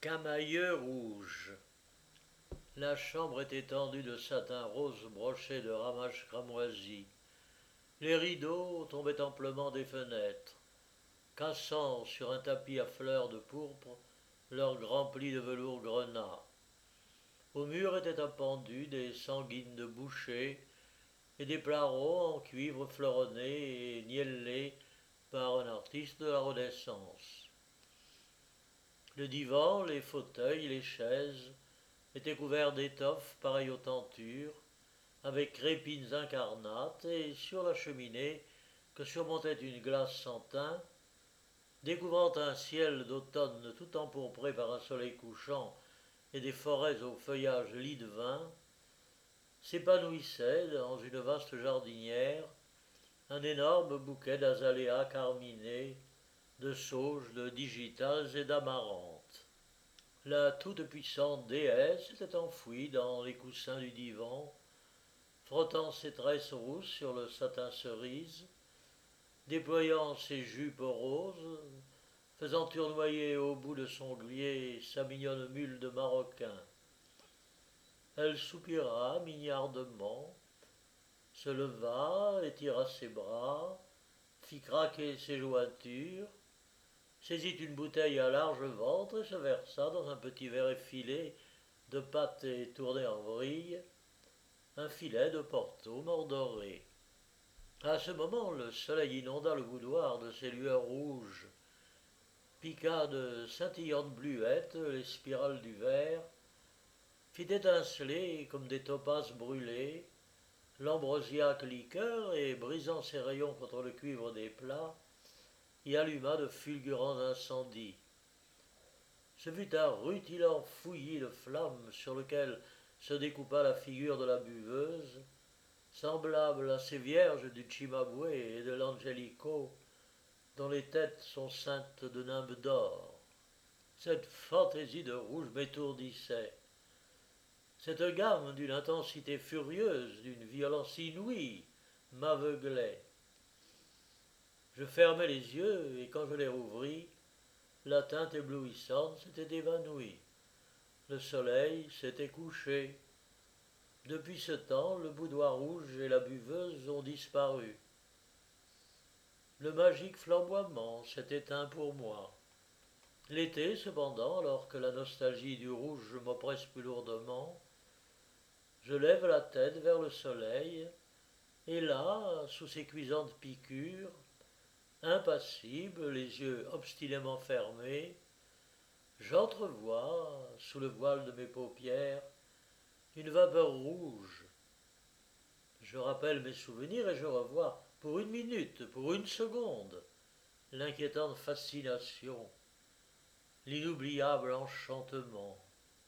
Camailleux rouge. La chambre était tendue de satin rose broché de ramages cramoisis. Les rideaux tombaient amplement des fenêtres, cassant sur un tapis à fleurs de pourpre leurs grands plis de velours grenat. Au mur étaient appendus des sanguines de boucher et des plarots en cuivre fleuronné et niellés par un artiste de la Renaissance. Le divan, les fauteuils, les chaises étaient couverts d'étoffes pareilles aux tentures, avec crépines incarnates, et sur la cheminée, que surmontait une glace sans teint, découvrant un ciel d'automne tout empourpré par un soleil couchant et des forêts au feuillage lit de vin, s'épanouissait dans une vaste jardinière un énorme bouquet d'azaléas carminés, de sauges, de digitales et d'amaranthes. La toute-puissante déesse était enfouie dans les coussins du divan, frottant ses tresses rousses sur le satin cerise, déployant ses jupes roses, faisant tournoyer au bout de son glier sa mignonne mule de maroquin. Elle soupira mignardement, se leva, étira ses bras, fit craquer ses jointures, saisit une bouteille à large ventre et se versa dans un petit verre effilé de pâte tournée en vrille un filet de Porto mordoré. À ce moment, le soleil inonda le boudoir de ses lueurs rouges, piqua de scintillantes bluettes les spirales du verre, fit étinceler comme des topazes brûlés l'ambrosiaque liqueur et, brisant ses rayons contre le cuivre des plats, y alluma de fulgurants incendies. Ce fut un rutilant fouillis de flammes sur lequel se découpa la figure de la buveuse, semblable à ces vierges du Cimabue et de l'Angelico, dont les têtes sont ceintes de nimbes d'or. Cette fantaisie de rouge m'étourdissait. Cette gamme d'une intensité furieuse, d'une violence inouïe, m'aveuglait. Je fermai les yeux et quand je les rouvris, la teinte éblouissante s'était évanouie. Le soleil s'était couché. Depuis ce temps, le boudoir rouge et la buveuse ont disparu. Le magique flamboiement s'est éteint pour moi. L'été, cependant, alors que la nostalgie du rouge m'oppresse plus lourdement, je lève la tête vers le soleil, et là, sous ses cuisantes piqûres, impassible, les yeux obstinément fermés, j'entrevois, sous le voile de mes paupières, une vapeur rouge. Je rappelle mes souvenirs et je revois, pour une minute, pour une seconde, l'inquiétante fascination, l'inoubliable enchantement.